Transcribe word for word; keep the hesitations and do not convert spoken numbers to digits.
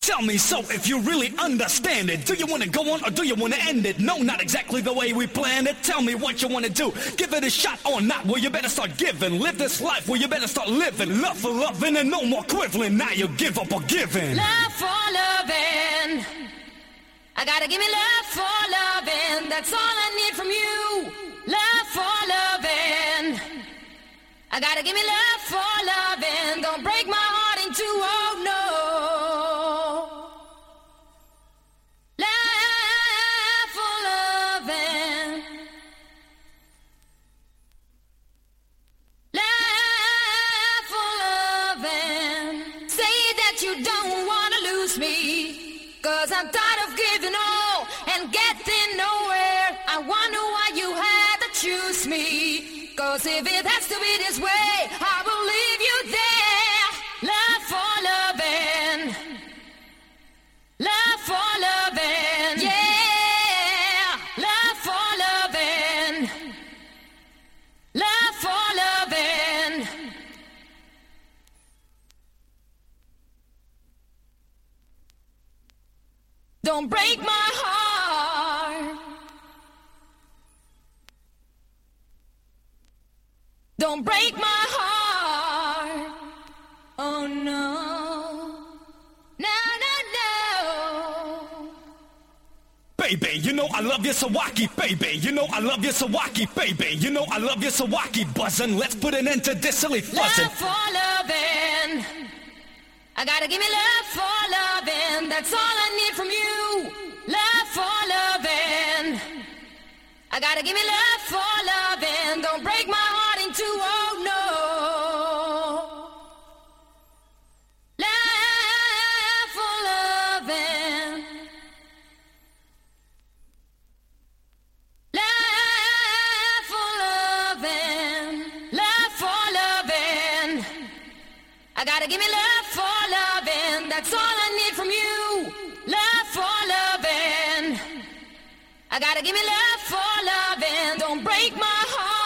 Tell me so if you really understand it. Do you want to go on or do you want to end it? No, not exactly the way we planned it. Tell me what you want to do. Give it a shot or not. Well, you better start giving. Live this life. Well, you better start living. Love for loving and no more quibbling. Now you give up or giving. Love for loving. I gotta give me love for loving. That's all I need from you. Love for loving. I gotta give me love for loving. Don't break my heart in two. Oh no. Cause I'm tired of giving all and getting nowhere. I wonder why you had to choose me. Cause if it has to be this way, I will leave you there. Love for loving. Love for loving. Yeah. Love for loving. Love for loving. Don't break my heart. Don't break my heart. Oh no. No, no, no. Baby, you know I love you, Sawaki, baby. You know I love you, Sawaki, baby. You know I love you, Sawaki, buzzing. Let's put an end to this silly fussing. Love for loving. I gotta give me love for loving. That's all I need from you. Love for loving. I gotta give me love for loving. Don't break my heart in two. Oh no. Love for loving. Love for loving. Love for loving. I gotta give me love for loving. That's all I need from you. Love for loving. I gotta give me love for loving. Don't break my heart.